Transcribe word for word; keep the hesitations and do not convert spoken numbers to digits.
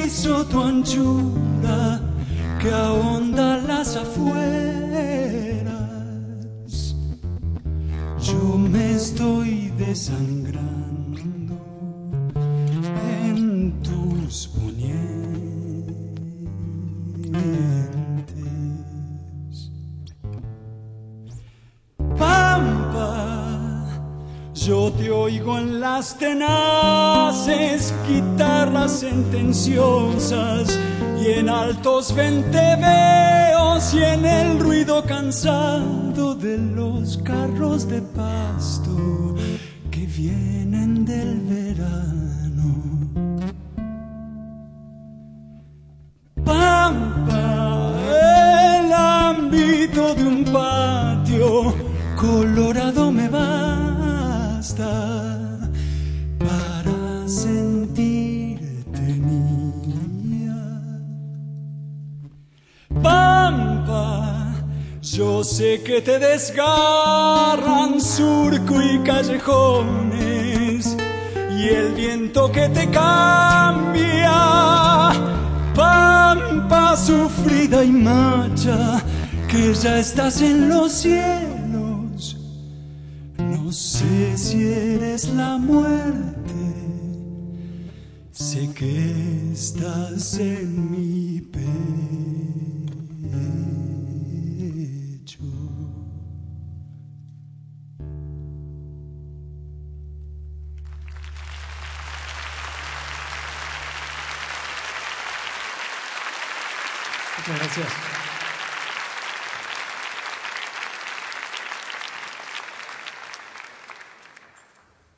piso tu anchura que ahonda las afueras. Yo me estoy desangrando en tus ponientes. Pampa, yo te oigo en las tenaces guitarras sentenciosas y en altos venteveos y en el ruido cansado de los carros de pasto que vienen del verano. Pampa, el ámbito de un patio colorado me basta para sentirte mía. Pampa, yo sé que te desgarran surco y callejones y el viento que te cambia. Pampa sufrida y macha, que ya estás en los cielos. No sé si eres la muerte, sé que estás en mi pecho. Muchas gracias.